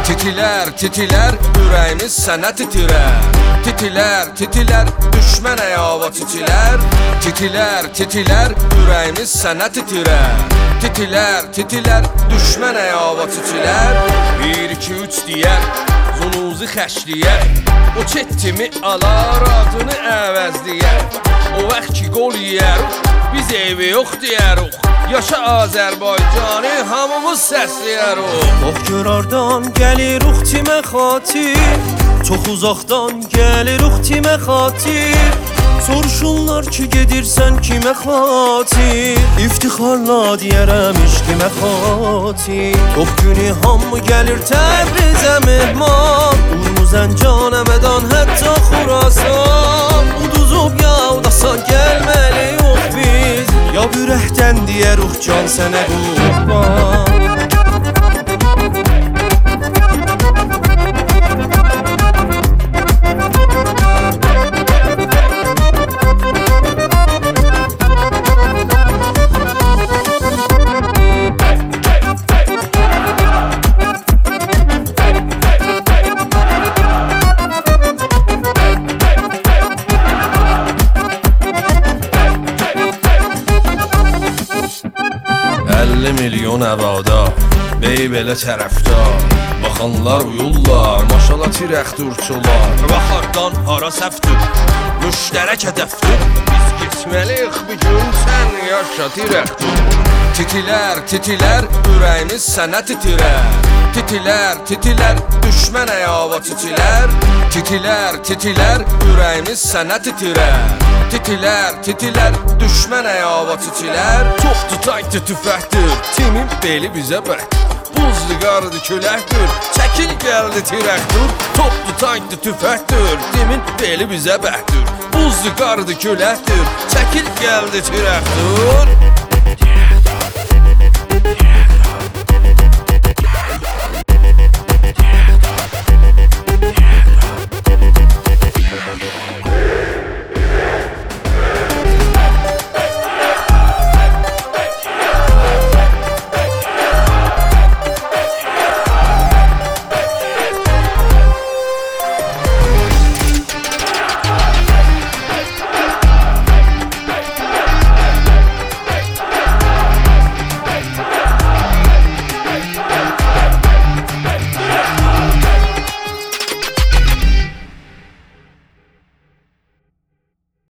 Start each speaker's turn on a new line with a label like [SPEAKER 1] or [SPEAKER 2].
[SPEAKER 1] Titilər, titilər, ürəyimiz sənə titrər. Titilər, titilər, düşmən əyava titilər. Titilər, titilər, ürəyimiz sənə titrər. Titilər, titilər, düşmən əyava titilər. 1, 2, 3 deyər, zunuzu xəşləyər. O çetimi alar, adını əvəzləyər. O vaxt ki qol yiyəruq, biz evi yox deyəruq. Yaşa Azərbaycanı hamımız səsləyəruq.
[SPEAKER 2] Ox görardan gəlir uxtimə xatir, çox uzaqdan gəlir uxtimə xatir. Soruşurlar ki gedirsən kimə xatir, İftixarla deyərəm işqimə xatir. Ox günü hamı gəlir Təbrizə mehman, Urmu, Zəncan, Həmədan, hətta Xurasan. Uduzub yağdasan gəlməli yox biz, ya ürəkdən deyəruq can sənə qurban.
[SPEAKER 1] 50 milyon əvada, bey belə tərəfdar. Baxanlar uyurlar, maşallah tirəxdurçular. Baxardan hara səfdir, müştərək hədəfdir. Biz getməliyik bir gün, sən yaşa tirəxdur. Titilər, titilər, ürəyimiz sənə titrər. Titilər, titilər, düşmən əyava titilər. Titilər, titilər, ürəyimiz sənə titrər. Titilər, titilər, düşmən əyava titilər. Çox tutaydı tüfəkdir, timin beli bizə bəkdir. Buzlu qardı küləkdir, çəkil gəldi tirəkdir. Top tutaydı tüfəkdir, timin beli bizə bəkdir. Buzlu qardı küləkdir, çəkil gəldi tirəkdir.